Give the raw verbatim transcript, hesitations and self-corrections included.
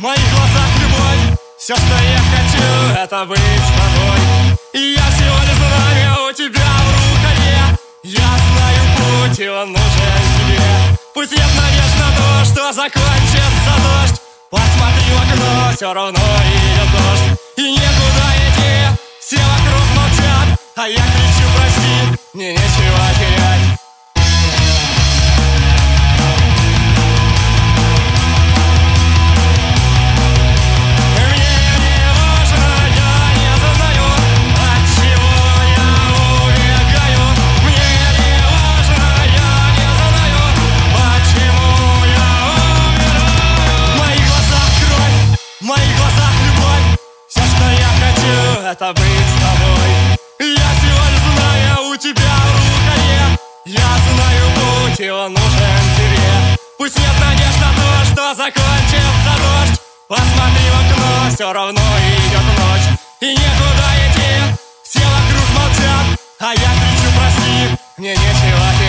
моих глазах любовь. Все, что я хочу, это быть с тобой. И я всего лишь знамя у тебя в рукаве. Я знаю путь, и он нужен тебе. Пусть нет надежд на то, что закончится дождь. Посмотри в окно, все равно идет дождь. И некуда идти, все вокруг молчат. А я кричу: прости, мне нечего терять. В моих глазах любовь. Все, что я хочу, это быть с тобой. Я всего лишь знаю у тебя в рукаве. Я знаю путь, и он нужен тебе. Пусть нет надежд на то, что закончится дождь. Посмотри в окно, все равно идет ночь. И некуда идти, все вокруг молчат. А я кричу: прости, мне нечего терять.